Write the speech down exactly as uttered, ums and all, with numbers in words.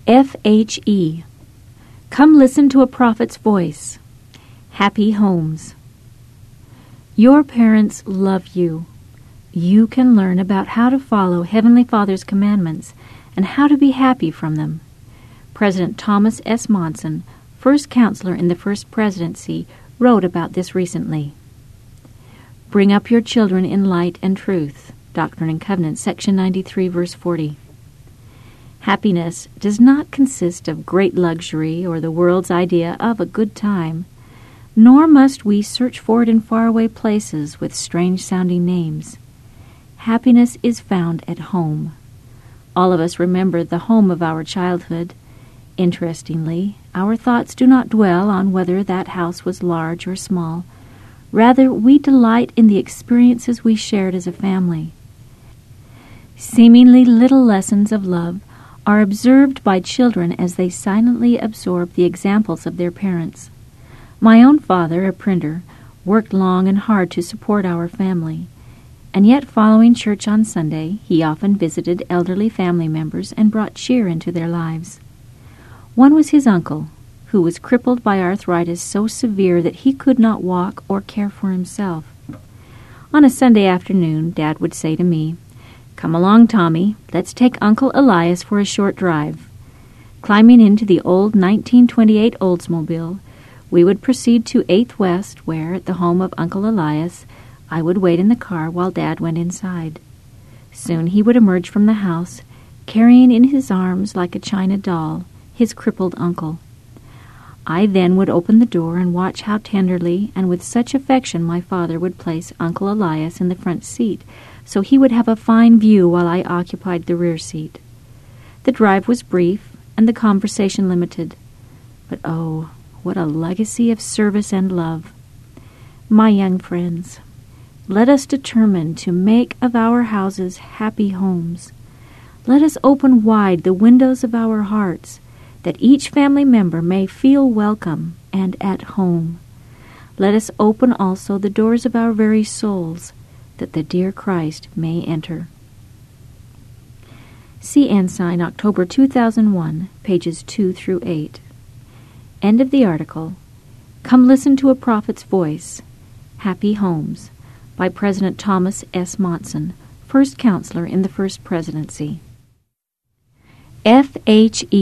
F H E. Come listen to a prophet's voice. Happy homes. Your parents love you. You can learn about how to follow Heavenly Father's commandments and how to be happy from them. President Thomas S. Monson, first counselor in the First Presidency, wrote about this recently. Bring up your children in light and truth. Doctrine and Covenants, section ninety-three, verse forty. Happiness does not consist of great luxury or the world's idea of a good time, nor must we search for it in faraway places with strange-sounding names. Happiness is found at home. All of us remember the home of our childhood. Interestingly, our thoughts do not dwell on whether that house was large or small. Rather, we delight in the experiences we shared as a family. Seemingly little lessons of love are observed by children as they silently absorb the examples of their parents. My own father, a printer, worked long and hard to support our family, and yet following church on Sunday, he often visited elderly family members and brought cheer into their lives. One was his uncle, who was crippled by arthritis so severe that he could not walk or care for himself. On a Sunday afternoon, Dad would say to me, "Come along, Tommy. Let's take Uncle Elias for a short drive." Climbing into the old nineteen twenty-eight Oldsmobile, we would proceed to eighth West, where, at the home of Uncle Elias, I would wait in the car while Dad went inside. Soon he would emerge from the house, carrying in his arms, like a china doll, his crippled uncle. I then would open the door and watch how tenderly and with such affection my father would place Uncle Elias in the front seat, so he would have a fine view while I occupied the rear seat. The drive was brief and the conversation limited, but oh, what a legacy of service and love. My young friends, let us determine to make of our houses happy homes. Let us open wide the windows of our hearts, that each family member may feel welcome and at home. Let us open also the doors of our very souls, that the dear Christ may enter. See Ensign, October two thousand one, pages two through eight. End of the article. Come listen to a prophet's voice. Happy Homes, by President Thomas S. Monson, first counselor in the First Presidency. F H E